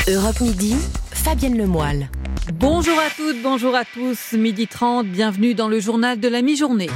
Europe Midi, Fabienne Lemoyle. Bonjour à toutes, bonjour à tous, 12h30, bienvenue dans le journal de la mi-journée.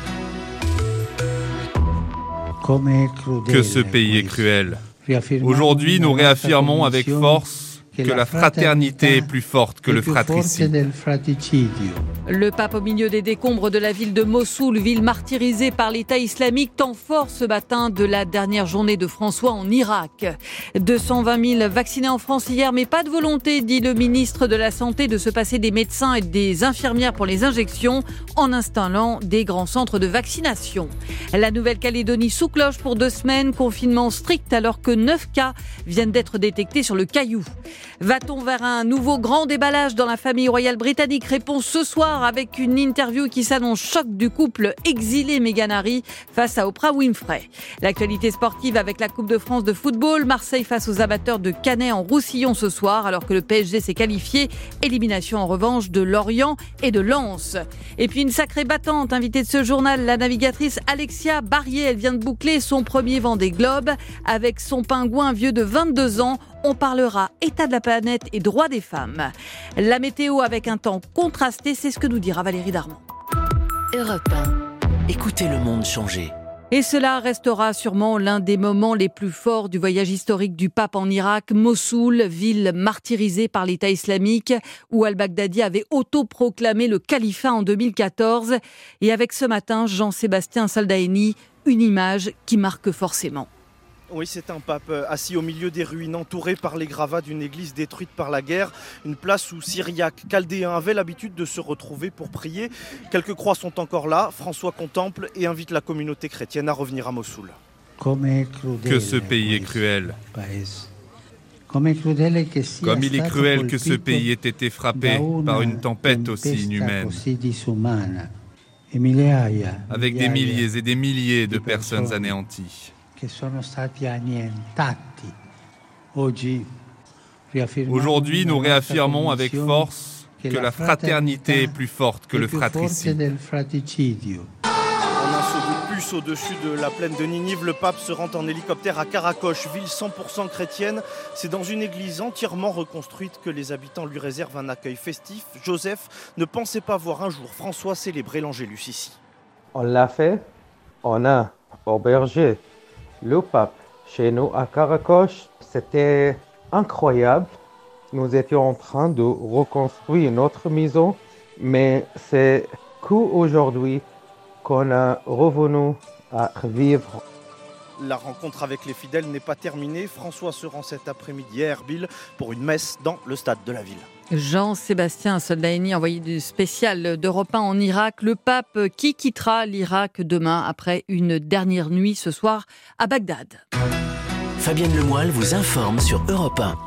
Que ce pays est cruel. Aujourd'hui, nous réaffirmons avec force que la fraternité est plus forte que le fratricide. Le pape au milieu des décombres de la ville de Mossoul, ville martyrisée par l'État islamique, temps fort ce matin de la dernière journée de François en Irak. 220 000 vaccinés en France hier, mais pas de volonté, dit le ministre de la Santé, de se passer des médecins et des infirmières pour les injections en installant des grands centres de vaccination. La Nouvelle-Calédonie sous cloche pour 2 semaines, confinement strict alors que 9 cas viennent d'être détectés sur le Caillou. Va-t-on vers un nouveau grand déballage dans la famille royale britannique ? Réponse ce soir avec une interview qui s'annonce choc du couple exilé Meghan Harry face à Oprah Winfrey. L'actualité sportive avec la Coupe de France de football. Marseille face aux amateurs de Canet en Roussillon ce soir alors que le PSG s'est qualifié. Élimination en revanche de Lorient et de Lens. Et puis une sacrée battante, invitée de ce journal, la navigatrice Alexia Barrier. Elle vient de boucler son premier Vendée Globe avec son pingouin vieux de 22 ans. On parlera état de la planète et droits des femmes. La météo avec un temps contrasté, c'est ce que nous dira Valérie Darmon. Europe 1. Écoutez le monde changer. Et cela restera sûrement l'un des moments les plus forts du voyage historique du pape en Irak. Mossoul, ville martyrisée par l'État islamique, où al-Baghdadi avait autoproclamé le califat en 2014. Et avec ce matin, Jean-Sébastien Saldaini, une image qui marque forcément. Oui, c'est un pape assis au milieu des ruines, entouré par les gravats d'une église détruite par la guerre. Une place où Syriaques, Chaldéens avaient l'habitude de se retrouver pour prier. Quelques croix sont encore là. François contemple et invite la communauté chrétienne à revenir à Mossoul. Que ce pays est cruel. Comme il est cruel que ce pays ait été frappé par une tempête aussi inhumaine, avec des milliers et des milliers de personnes anéanties. Aujourd'hui, nous réaffirmons avec force que la fraternité est plus forte que le fratricide. En un saut de puce au-dessus de la plaine de Ninive, le pape se rend en hélicoptère à Karakosh, ville 100% chrétienne. C'est dans une église entièrement reconstruite que les habitants lui réservent un accueil festif. Joseph ne pensait pas voir un jour François célébrer l'Angélus ici. On l'a fait, on a aubergé le pape chez nous à Karakosh. C'était incroyable. Nous étions en train de reconstruire notre maison, mais c'est qu'aujourd'hui qu'on est revenu à vivre. La rencontre avec les fidèles n'est pas terminée. François se rend cet après-midi à Erbil pour une messe dans le stade de la ville. Jean-Sébastien Saldaini, envoyé du spécial d'Europe 1 en Irak. Le pape qui quittera l'Irak demain après une dernière nuit ce soir à Bagdad. Fabienne Lemoyle vous informe sur Europe 1.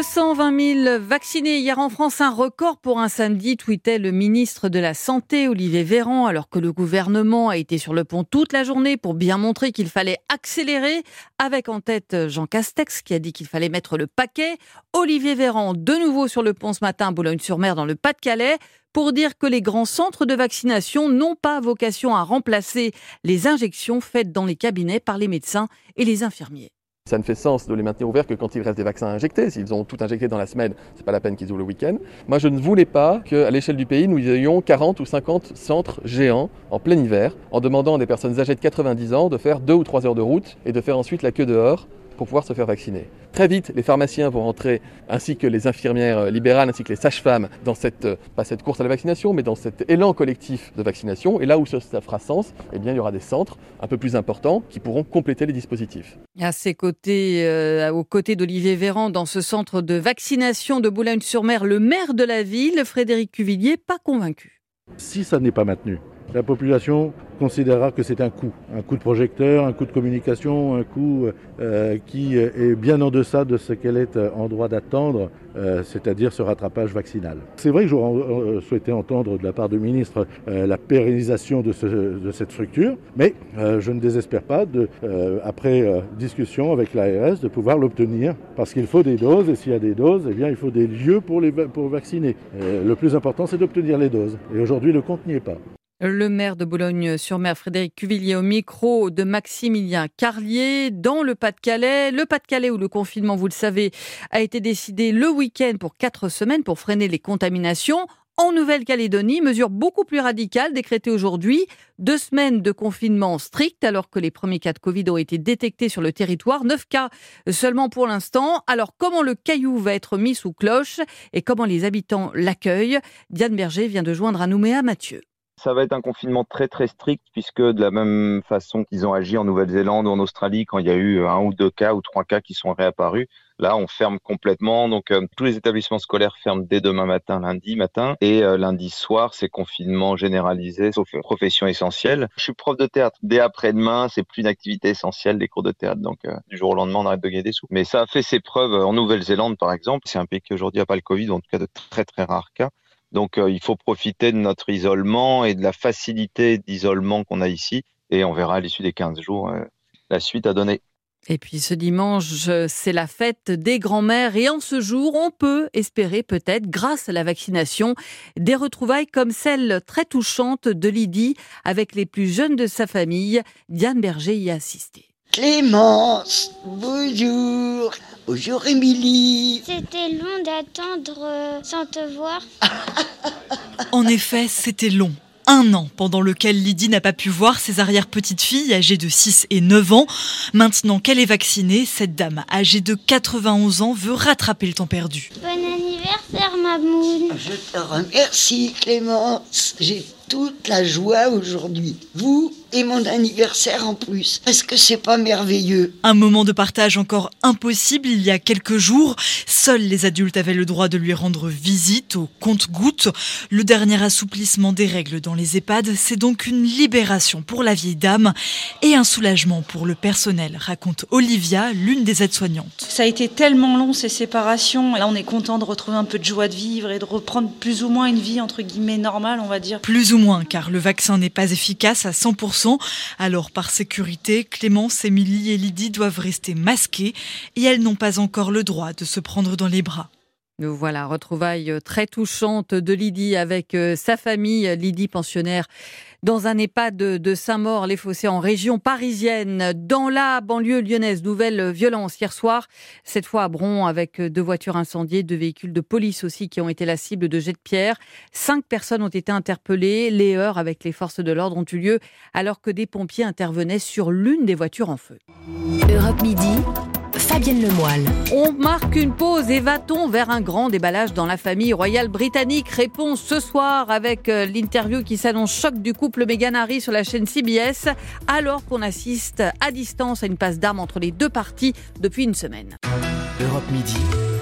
220 000 vaccinés hier en France, un record pour un samedi, tweetait le ministre de la Santé, Olivier Véran, alors que le gouvernement a été sur le pont toute la journée pour bien montrer qu'il fallait accélérer, avec en tête Jean Castex qui a dit qu'il fallait mettre le paquet. Olivier Véran, de nouveau sur le pont ce matin à Boulogne-sur-Mer dans le Pas-de-Calais, pour dire que les grands centres de vaccination n'ont pas vocation à remplacer les injections faites dans les cabinets par les médecins et les infirmiers. Ça ne fait sens de les maintenir ouverts que quand il reste des vaccins à injecter. S'ils ont tout injecté dans la semaine, c'est pas la peine qu'ils ouvrent le week-end. Moi, je ne voulais pas qu'à l'échelle du pays, nous ayons 40 ou 50 centres géants en plein hiver, en demandant à des personnes âgées de 90 ans de faire 2 ou 3 heures de route et de faire ensuite la queue dehors pour pouvoir se faire vacciner. Très vite, les pharmaciens vont rentrer, ainsi que les infirmières libérales, ainsi que les sages-femmes, dans pas cette course à la vaccination, mais dans cet élan collectif de vaccination. Et là où ça fera sens, eh bien, il y aura des centres un peu plus importants qui pourront compléter les dispositifs. À ses côtés, aux côtés d'Olivier Véran, dans ce centre de vaccination de Boulogne-sur-Mer, le maire de la ville, Frédéric Cuvillier, pas convaincu. Si ça n'est pas maintenu, la population considérera que c'est un coup de projecteur, un coup de communication, un coup qui est bien en deçà de ce qu'elle est en droit d'attendre, c'est-à-dire ce rattrapage vaccinal. C'est vrai que j'aurais souhaité entendre de la part du ministre la pérennisation de cette structure, mais je ne désespère pas, après discussion avec l'ARS, de pouvoir l'obtenir, parce qu'il faut des doses, et s'il y a des doses, eh bien, il faut des lieux pour vacciner. Le plus important, c'est d'obtenir les doses, et aujourd'hui, le compte n'y est pas. Le maire de Boulogne-sur-Mer, Frédéric Cuvillier, au micro de Maximilien Carlier, dans le Pas-de-Calais. Le Pas-de-Calais où le confinement, vous le savez, a été décidé le week-end pour 4 semaines pour freiner les contaminations. En Nouvelle-Calédonie, mesure beaucoup plus radicale décrétée aujourd'hui. 2 semaines de confinement strict alors que les premiers cas de Covid ont été détectés sur le territoire. 9 cas seulement pour l'instant. Alors comment le Caillou va être mis sous cloche et comment les habitants l'accueillent? Diane Berger vient de joindre à Nouméa Mathieu. Ça va être un confinement très très strict puisque de la même façon qu'ils ont agi en Nouvelle-Zélande ou en Australie quand il y a eu 1 ou 2 cas ou 3 cas qui sont réapparus, là on ferme complètement. Donc tous les établissements scolaires ferment dès demain matin, lundi matin, et lundi soir c'est confinement généralisé sauf profession essentielle. Je suis prof de théâtre. Dès après-demain c'est plus une activité essentielle les cours de théâtre, donc du jour au lendemain on arrête de gagner des sous. Mais ça a fait ses preuves en Nouvelle-Zélande par exemple. C'est un pays qui aujourd'hui n'a pas le Covid, en tout cas de très très rares cas. Donc il faut profiter de notre isolement et de la facilité d'isolement qu'on a ici. Et on verra à l'issue des 15 jours la suite à donner. Et puis ce dimanche, c'est la fête des grands-mères. Et en ce jour, on peut espérer peut-être, grâce à la vaccination, des retrouvailles comme celle très touchante de Lydie avec les plus jeunes de sa famille. Diane Berger y a assisté. Clémence, bonjour. Bonjour Émilie. C'était long d'attendre sans te voir. En effet, c'était long. 1 an pendant lequel Lydie n'a pas pu voir ses arrière-petites-filles âgées de 6 et 9 ans. Maintenant qu'elle est vaccinée, cette dame âgée de 91 ans veut rattraper le temps perdu. Bon anniversaire, Mamoun. Je te remercie Clémence. J'ai toute la joie aujourd'hui. Vous et mon anniversaire en plus. Est-ce que c'est pas merveilleux? Un moment de partage encore impossible il y a quelques jours. Seuls les adultes avaient le droit de lui rendre visite au compte-gouttes. Le dernier assouplissement des règles dans les EHPAD, c'est donc une libération pour la vieille dame et un soulagement pour le personnel, raconte Olivia, l'une des aides-soignantes. Ça a été tellement long ces séparations. Là, on est content de retrouver un peu de joie de vivre et de reprendre plus ou moins une vie entre guillemets normale, on va dire. Plus ou moins, car le vaccin n'est pas efficace à 100%. Alors, par sécurité, Clémence, Émilie et Lydie doivent rester masquées et elles n'ont pas encore le droit de se prendre dans les bras. Nous voilà, retrouvailles très touchantes de Lydie avec sa famille. Lydie, pensionnaire dans un EHPAD de Saint-Maur-les-Fossés en région parisienne. Dans la banlieue lyonnaise, nouvelle violence hier soir, cette fois à Bron avec 2 voitures incendiées, 2 véhicules de police aussi qui ont été la cible de jets de pierre. 5 personnes ont été interpellées. Les heurts avec les forces de l'ordre ont eu lieu alors que des pompiers intervenaient sur l'une des voitures en feu. Europe Midi, Fabienne Lemoyle. On marque une pause et va-t-on vers un grand déballage dans la famille royale britannique? Réponse ce soir avec l'interview qui s'annonce choc du couple Meghan-Harry sur la chaîne CBS, alors qu'on assiste à distance à une passe d'armes entre les 2 parties depuis une semaine. Europe Midi,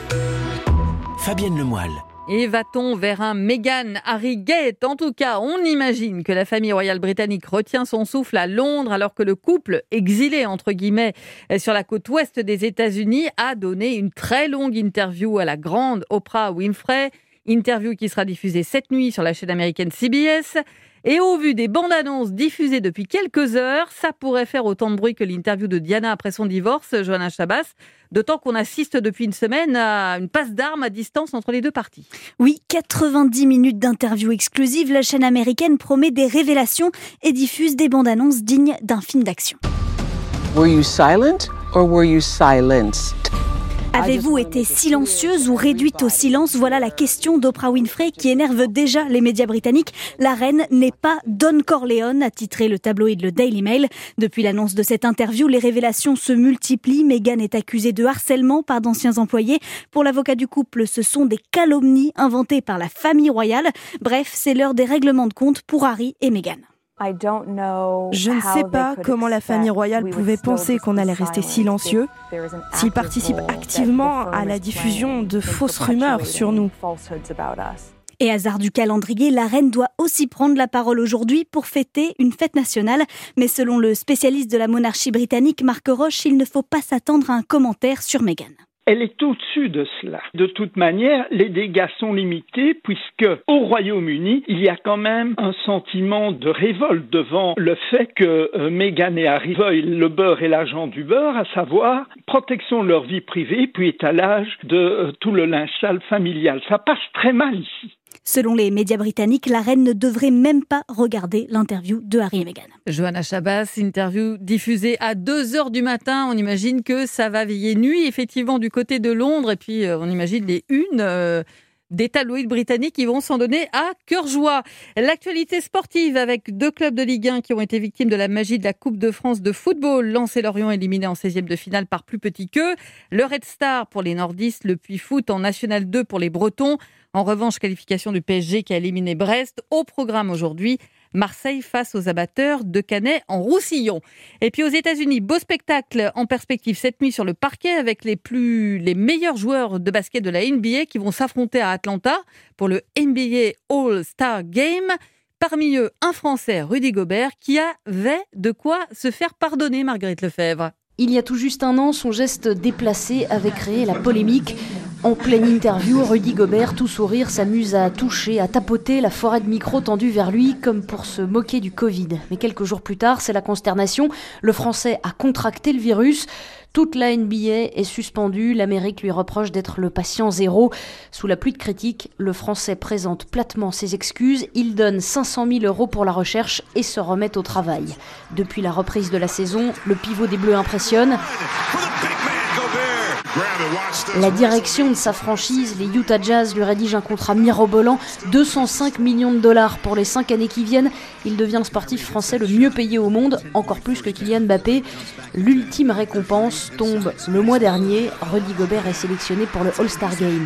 Fabienne Lemoyle. Et va-t-on vers un Meghan-Harry Gate? En tout cas, on imagine que la famille royale britannique retient son souffle à Londres alors que le couple, exilé entre guillemets sur la côte ouest des États-Unis, a donné une très longue interview à la grande Oprah Winfrey. Interview qui sera diffusée cette nuit sur la chaîne américaine CBS. Et au vu des bandes annonces diffusées depuis quelques heures, ça pourrait faire autant de bruit que l'interview de Diana après son divorce, Johanna Chabas. D'autant qu'on assiste depuis une semaine à une passe d'armes à distance entre les 2 parties. Oui, 90 minutes d'interview exclusive. La chaîne américaine promet des révélations et diffuse des bandes annonces dignes d'un film d'action. Were you silent or were you silenced? Avez-vous été silencieuse ou réduite au silence? Voilà la question d'Oprah Winfrey qui énerve déjà les médias britanniques. La reine n'est pas Don Corleone, a titré le tabloïd le Daily Mail. Depuis l'annonce de cette interview, les révélations se multiplient. Meghan est accusée de harcèlement par d'anciens employés. Pour l'avocat du couple, ce sont des calomnies inventées par la famille royale. Bref, c'est l'heure des règlements de compte pour Harry et Meghan. Je ne sais pas comment la famille royale pouvait penser qu'on allait rester silencieux s'ils participent activement à la diffusion de fausses rumeurs sur nous. Et hasard du calendrier, la reine doit aussi prendre la parole aujourd'hui pour fêter une fête nationale. Mais selon le spécialiste de la monarchie britannique, Marc Roche, il ne faut pas s'attendre à un commentaire sur Meghan. Elle est au-dessus de cela. De toute manière, les dégâts sont limités puisque au Royaume-Uni, il y a quand même un sentiment de révolte devant le fait que Meghan et Harry veuillent le beurre et l'argent du beurre, à savoir protection de leur vie privée puis étalage de tout le linge sale familial. Ça passe très mal ici. Selon les médias britanniques, la reine ne devrait même pas regarder l'interview de Harry et Meghan. Johanna Chabas, interview diffusée à 2h du matin. On imagine que ça va veiller nuit, effectivement, du côté de Londres. Et puis, on imagine les unes des tabloïds britanniques qui vont s'en donner à cœur joie. L'actualité sportive avec 2 clubs de Ligue 1 qui ont été victimes de la magie de la Coupe de France de football. Lens et Lorient éliminés en 16e de finale par plus petit qu'eux. Le Red Star pour les nordistes, le Puy Foot en National 2 pour les Bretons. En revanche, qualification du PSG qui a éliminé Brest. Au programme aujourd'hui, Marseille face aux abatteurs de Canet en Roussillon. Et puis aux États-Unis, beau spectacle en perspective cette nuit sur le parquet avec les meilleurs joueurs de basket de la NBA qui vont s'affronter à Atlanta pour le NBA All-Star Game. Parmi eux, un Français, Rudy Gobert, qui avait de quoi se faire pardonner, Marguerite Lefebvre. Il y a tout juste un an, son geste déplacé avait créé la polémique. En pleine interview, Rudy Gobert, tout sourire, s'amuse à toucher, à tapoter la forêt de micros tendue vers lui, comme pour se moquer du Covid. Mais quelques jours plus tard, c'est la consternation. Le Français a contracté le virus. Toute la NBA est suspendue. L'Amérique lui reproche d'être le patient zéro. Sous la pluie de critiques, le Français présente platement ses excuses. Il donne 500 000 € pour la recherche et se remet au travail. Depuis la reprise de la saison, le pivot des Bleus impressionne. La direction de sa franchise, les Utah Jazz, lui rédige un contrat mirobolant, 205 millions de dollars pour les 5 années qui viennent. Il devient le sportif français le mieux payé au monde, encore plus que Kylian Mbappé. L'ultime récompense tombe le mois dernier. Rudy Gobert est sélectionné pour le All-Star Game.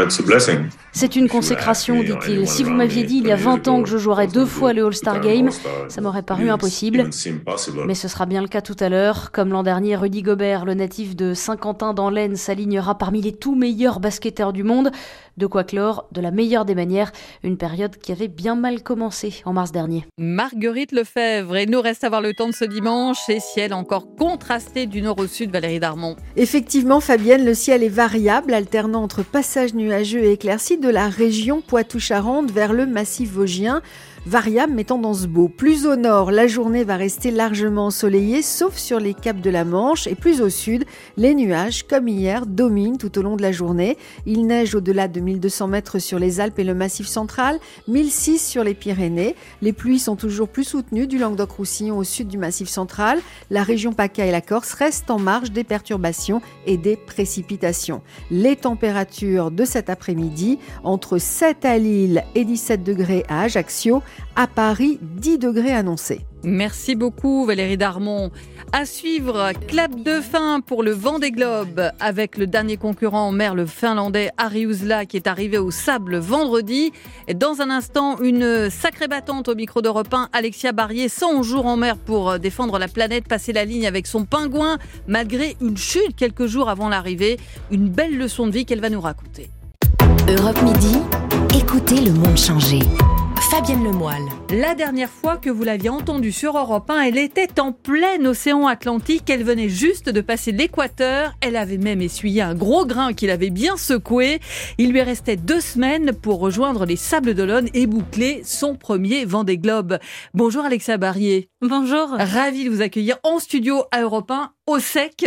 C'est une consécration, dit-il. Si vous m'aviez dit il y a 20 ans que je jouerais 2 fois le All-Star Game, ça m'aurait paru impossible. Mais ce sera bien le cas tout à l'heure. Comme l'an dernier, Rudy Gobert, le natif de Saint-Quentin dans l'Aisne, s'alignera parmi les tout meilleurs basketteurs du monde. De quoi clore de la meilleure des manières une période qui avait bien mal commencé en mars dernier. Marguerite Lefebvre, et il nous reste à voir le temps de ce dimanche et ciel encore contrasté du nord au sud, Valérie Darmon. Effectivement, Fabienne, le ciel est variable, alternant entre passages nuageux et éclaircies de la région Poitou-Charentes vers le massif vosgien. Variable mais tendance beau. Plus au nord, la journée va rester largement ensoleillée, sauf sur les caps de la Manche. Et plus au sud, les nuages, comme hier, dominent tout au long de la journée. Il neige au-delà de 1200 mètres sur les Alpes et le Massif central, 1006 sur les Pyrénées. Les pluies sont toujours plus soutenues du Languedoc-Roussillon au sud du Massif central. La région PACA et la Corse restent en marge des perturbations et des précipitations. Les températures de cet après-midi, entre 7 à Lille et 17 degrés à Ajaccio. À Paris, 10 degrés annoncés. Merci beaucoup Valérie Darmon. À suivre, clap de fin pour le Vendée Globe avec le dernier concurrent en mer, le Finlandais Harri Uusla, qui est arrivé au Sable vendredi. Et dans un instant, une sacrée battante au micro d'Europe 1, Alexia Barrier, 100 jours en mer pour défendre la planète, passer la ligne avec son pingouin, malgré une chute quelques jours avant l'arrivée. Une belle leçon de vie qu'elle va nous raconter. Europe Midi, écoutez le monde changer. Fabienne Lemoyle. La dernière fois que vous l'aviez entendue sur Europe 1, elle était en plein océan Atlantique. Elle venait juste de passer l'équateur. Elle avait même essuyé un gros grain qui l'avait bien secoué. Il lui restait 2 semaines pour rejoindre les Sables d'Olonne et boucler son premier Vendée Globe. Bonjour Alexia Barrier. Bonjour. Ravie de vous accueillir en studio à Europe 1, au sec.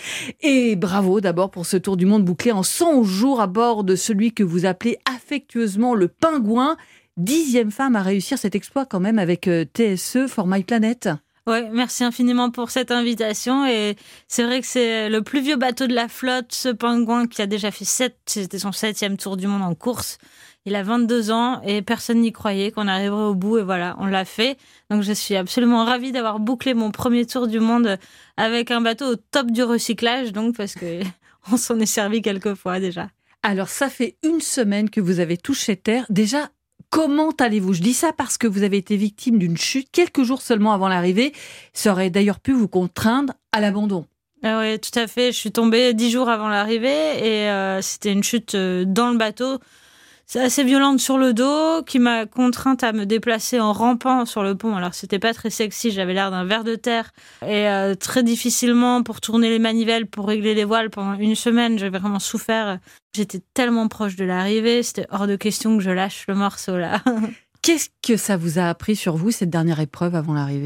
Et bravo d'abord pour ce tour du monde bouclé en 100 jours à bord de celui que vous appelez affectueusement le pingouin. 10e femme à réussir cet exploit quand même avec TSE For My Planet. Oui, merci infiniment pour cette invitation. Et c'est vrai que c'est le plus vieux bateau de la flotte, ce pingouin qui a déjà fait c'était son 7e tour du monde en course. Il a 22 ans et personne n'y croyait qu'on arriverait au bout et voilà, on l'a fait. Donc je suis absolument ravie d'avoir bouclé mon premier tour du monde avec un bateau au top du recyclage, donc parce que on s'en est servi quelques fois déjà. Alors ça fait 1 semaine que vous avez touché terre. Déjà, comment allez-vous ? Je dis ça parce que vous avez été victime d'une chute quelques jours seulement avant l'arrivée. Ça aurait d'ailleurs pu vous contraindre à l'abandon. Ah oui, tout à fait. Je suis tombée 10 jours avant l'arrivée et c'était une chute dans le bateau. C'est assez violente sur le dos, qui m'a contrainte à me déplacer en rampant sur le pont. Alors, c'était pas très sexy, j'avais l'air d'un ver de terre. Et très difficilement pour tourner les manivelles, pour régler les voiles pendant 1 semaine. J'ai vraiment souffert. J'étais tellement proche de l'arrivée, c'était hors de question que je lâche le morceau là. Qu'est-ce que ça vous a appris sur vous, cette dernière épreuve avant l'arrivée ?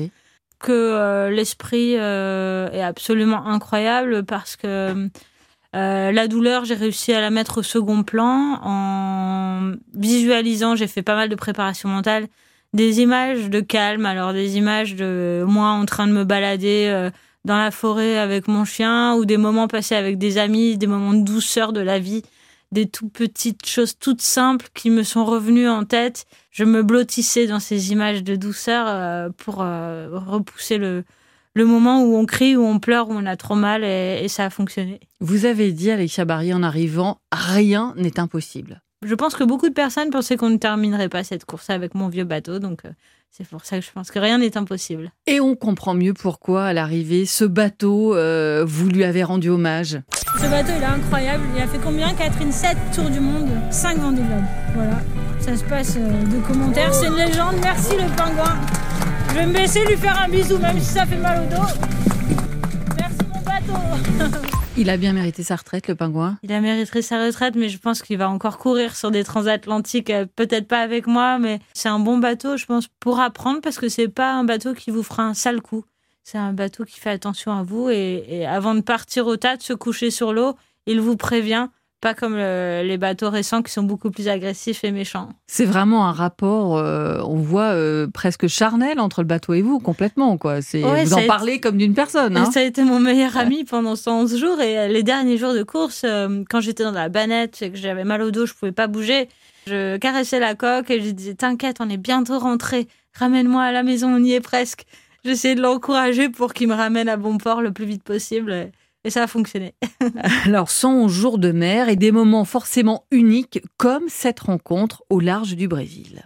Que l'esprit est absolument incroyable parce que la douleur, j'ai réussi à la mettre au second plan en en visualisant, j'ai fait pas mal de préparation mentale, des images de calme, alors des images de moi en train de me balader dans la forêt avec mon chien, ou des moments passés avec des amis, des moments de douceur de la vie, des tout petites choses toutes simples qui me sont revenues en tête. Je me blottissais dans ces images de douceur pour repousser le moment où on crie, où on pleure, où on a trop mal, et ça a fonctionné. Vous avez dit, Alexia Barrier, en arrivant, rien n'est impossible. Je pense que beaucoup de personnes pensaient qu'on ne terminerait pas cette course avec mon vieux bateau, donc c'est pour ça que je pense que rien n'est impossible. Et on comprend mieux pourquoi, à l'arrivée, ce bateau, vous lui avez rendu hommage. Ce bateau, il est incroyable. Il a fait combien, Catherine? 7 tours du monde, 5 Vendée Globe. Voilà, ça se passe de commentaires. C'est une légende. Merci le pingouin. Je vais me baisser, lui faire un bisou, même si ça fait mal au dos. Merci mon bateau. Il a bien mérité sa retraite, le pingouin. Il a mérité sa retraite, mais je pense qu'il va encore courir sur des transatlantiques, peut-être pas avec moi, mais c'est un bon bateau, je pense, pour apprendre, parce que c'est pas un bateau qui vous fera un sale coup. C'est un bateau qui fait attention à vous, et avant de partir au tas, de se coucher sur l'eau, il vous prévient. Pas comme les bateaux récents qui sont beaucoup plus agressifs et méchants. C'est vraiment un rapport, on voit, presque charnel entre le bateau et vous, complètement, quoi. Vous en parlez comme d'une personne. Hein. Ça a été mon meilleur ami pendant 111 jours. Et les derniers jours de course, quand j'étais dans la banette et que j'avais mal au dos, je ne pouvais pas bouger, je caressais la coque et je disais « T'inquiète, on est bientôt rentré. Ramène-moi à la maison, on y est presque. » J'essayais de l'encourager pour qu'il me ramène à bon port le plus vite possible. Et ça a fonctionné. Alors, 111 jours de mer et des moments forcément uniques, comme cette rencontre au large du Brésil.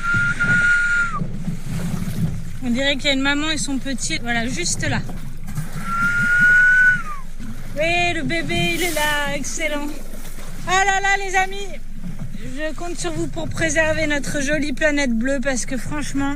On dirait qu'il y a une maman et son petit, voilà, juste là. Oui, le bébé, il est là, excellent. Ah là là, les amis, je compte sur vous pour préserver notre jolie planète bleue, parce que franchement,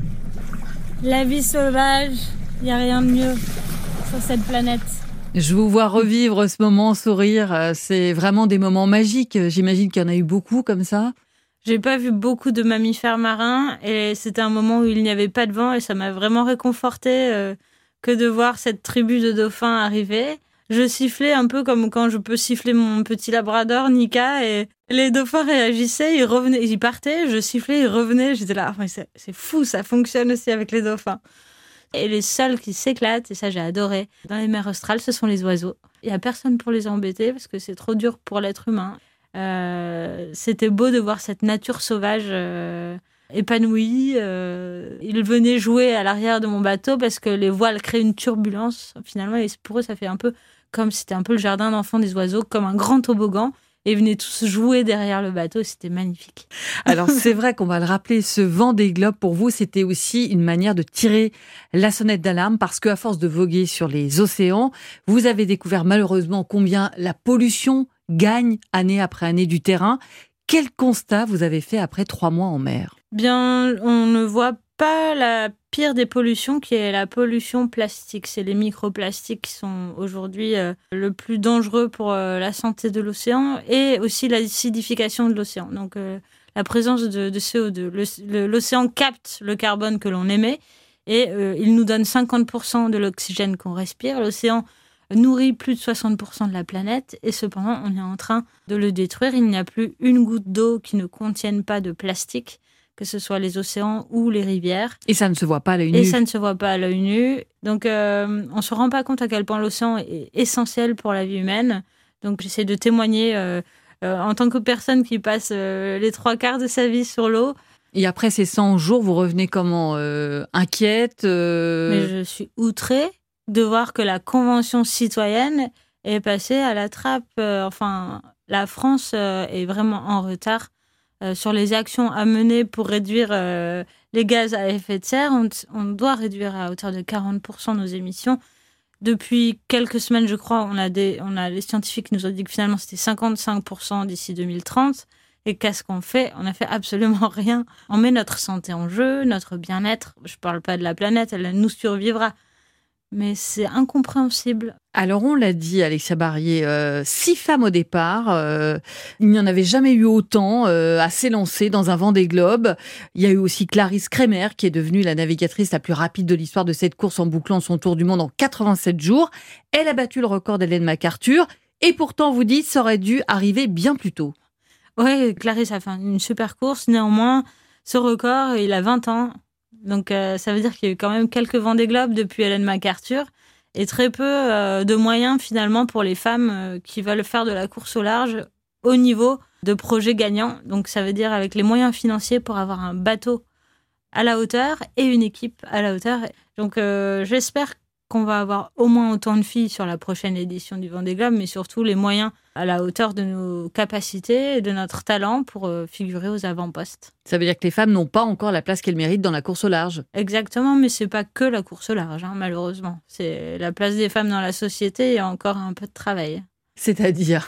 la vie sauvage, il n'y a rien de mieux sur cette planète. Je vous vois revivre ce moment, sourire. C'est vraiment des moments magiques. J'imagine qu'il y en a eu beaucoup comme ça. J'ai pas vu beaucoup de mammifères marins et c'était un moment où il n'y avait pas de vent et ça m'a vraiment réconfortée que de voir cette tribu de dauphins arriver. Je sifflais un peu comme quand je peux siffler mon petit labrador, Nika, et les dauphins réagissaient, ils revenaient, ils partaient, je sifflais, ils revenaient. J'étais là, c'est fou, ça fonctionne aussi avec les dauphins. Et les seuls qui s'éclatent, et ça j'ai adoré, dans les mers australes, ce sont les oiseaux. Il n'y a personne pour les embêter parce que c'est trop dur pour l'être humain. C'était beau de voir cette nature sauvage épanouie. Ils venaient jouer à l'arrière de mon bateau parce que les voiles créent une turbulence finalement. Et pour eux, ça fait un peu comme si c'était un peu le jardin d'enfants des oiseaux, comme un grand toboggan. Et ils venaient tous jouer derrière le bateau, c'était magnifique. Alors c'est vrai qu'on va le rappeler, ce Vendée Globe pour vous, c'était aussi une manière de tirer la sonnette d'alarme parce qu'à force de voguer sur les océans, vous avez découvert malheureusement combien la pollution gagne année après année du terrain. Quel constat vous avez fait après 3 mois en mer? Bien, on ne voit pas la pire des pollutions qui est la pollution plastique. C'est les microplastiques qui sont aujourd'hui le plus dangereux pour la santé de l'océan et aussi l'acidification de l'océan. Donc la présence de CO2. L'océan capte le carbone que l'on émet et il nous donne 50% de l'oxygène qu'on respire. L'océan nourrit plus de 60% de la planète et cependant on est en train de le détruire. Il n'y a plus une goutte d'eau qui ne contienne pas de plastique, que ce soit les océans ou les rivières. Et ça ne se voit pas à l'œil nu. Et ça ne se voit pas à l'œil nu. Donc, on ne se rend pas compte à quel point l'océan est essentiel pour la vie humaine. Donc, j'essaie de témoigner en tant que personne qui passe les 3/4 de sa vie sur l'eau. Et après ces 100 jours, vous revenez comment? Inquiète Mais je suis outrée de voir que la Convention citoyenne est passée à la trappe. La France est vraiment en retard sur les actions à mener pour réduire les gaz à effet de serre. On doit réduire à hauteur de 40% nos émissions. Depuis quelques semaines, je crois, on a les scientifiques qui nous ont dit que finalement c'était 55% d'ici 2030. Et qu'est-ce qu'on fait? On n'a fait absolument rien. On met notre santé en jeu, notre bien-être. Je ne parle pas de la planète, elle nous survivra. Mais c'est incompréhensible. Alors on l'a dit, Alexia Barrier, 6 femmes au départ. Il n'y en avait jamais eu autant à s'élancer dans un Vendée Globe. Il y a eu aussi Clarisse Kremer qui est devenue la navigatrice la plus rapide de l'histoire de cette course en bouclant son tour du monde en 87 jours. Elle a battu le record d'Hélène MacArthur. Et pourtant, vous dites, ça aurait dû arriver bien plus tôt. Ouais, Clarisse a fait une super course. Néanmoins, ce record, il a 20 ans. Donc, ça veut dire qu'il y a eu quand même quelques Vendée Globe depuis Ellen MacArthur et très peu de moyens, finalement, pour les femmes qui veulent faire de la course au large au niveau de projets gagnants. Donc, ça veut dire avec les moyens financiers pour avoir un bateau à la hauteur et une équipe à la hauteur. Donc, j'espère qu'on va avoir au moins autant de filles sur la prochaine édition du Vendée Globe, mais surtout les moyens à la hauteur de nos capacités et de notre talent pour figurer aux avant-postes. Ça veut dire que les femmes n'ont pas encore la place qu'elles méritent dans la course au large. Exactement, mais c'est pas que la course au large, malheureusement. C'est la place des femmes dans la société et encore un peu de travail. C'est-à-dire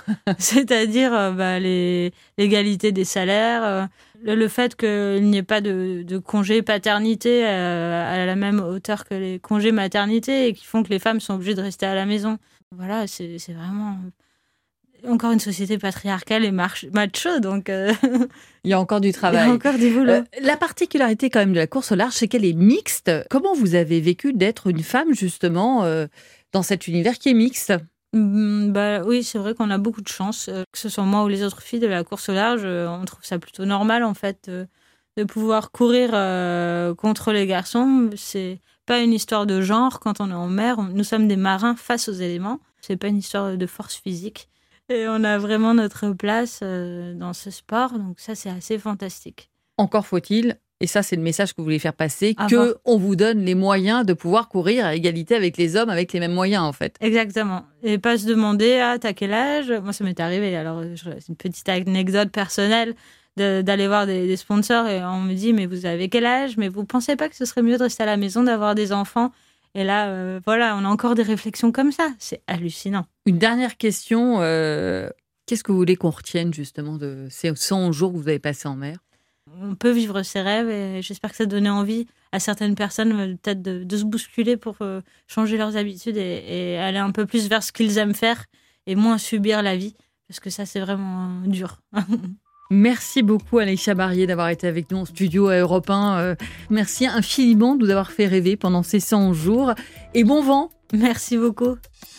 l'égalité des salaires, le fait qu'il n'y ait pas de congé paternité à la même hauteur que les congés maternité et qui font que les femmes sont obligées de rester à la maison. Voilà, c'est vraiment encore une société patriarcale et macho, donc il y a encore du travail. Il y a encore du boulot. La particularité quand même de la course au large, c'est qu'elle est mixte. Comment vous avez vécu d'être une femme justement dans cet univers qui est mixte ? Oui, c'est vrai qu'on a beaucoup de chance, que ce soit moi ou les autres filles de la course au large, on trouve ça plutôt normal en fait de pouvoir courir contre les garçons. C'est pas une histoire de genre. Quand on est en mer, nous sommes des marins face aux éléments. C'est pas une histoire de force physique. Et on a vraiment notre place dans ce sport, donc ça c'est assez fantastique. Encore faut-il, et ça c'est le message que vous voulez faire passer, qu'on vous donne les moyens de pouvoir courir à égalité avec les hommes, avec les mêmes moyens en fait. Exactement. Et pas se demander, t'as quel âge ? Moi ça m'est arrivé, alors c'est une petite anecdote personnelle, d'aller voir des sponsors et on me dit, mais vous avez quel âge ? Mais vous pensez pas que ce serait mieux de rester à la maison, d'avoir des enfants ? Et là, voilà, on a encore des réflexions comme ça. C'est hallucinant. Une dernière question. Qu'est-ce que vous voulez qu'on retienne justement de ces 100 jours que vous avez passés en mer ? On peut vivre ses rêves et j'espère que ça donnait envie à certaines personnes peut-être de se bousculer pour changer leurs habitudes et aller un peu plus vers ce qu'ils aiment faire et moins subir la vie. Parce que ça, c'est vraiment dur. Merci beaucoup Aleïcha Barrier d'avoir été avec nous en studio à Europe 1. Merci infiniment de nous avoir fait rêver pendant ces 100 jours. Et bon vent. Merci beaucoup.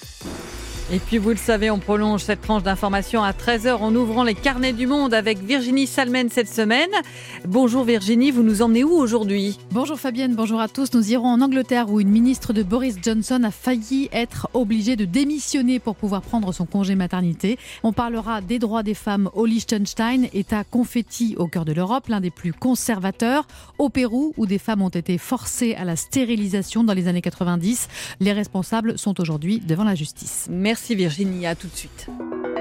Et puis vous le savez, on prolonge cette tranche d'information à 13h en ouvrant les carnets du monde avec Virginie Salmen cette semaine. Bonjour Virginie, vous nous emmenez où aujourd'hui ? Bonjour Fabienne, bonjour à tous. Nous irons en Angleterre où une ministre de Boris Johnson a failli être obligée de démissionner pour pouvoir prendre son congé maternité. On parlera des droits des femmes au Liechtenstein, État confetti au cœur de l'Europe, l'un des plus conservateurs. Au Pérou où des femmes ont été forcées à la stérilisation dans les années 90. Les responsables sont aujourd'hui devant la justice. Merci Virginie, à tout de suite.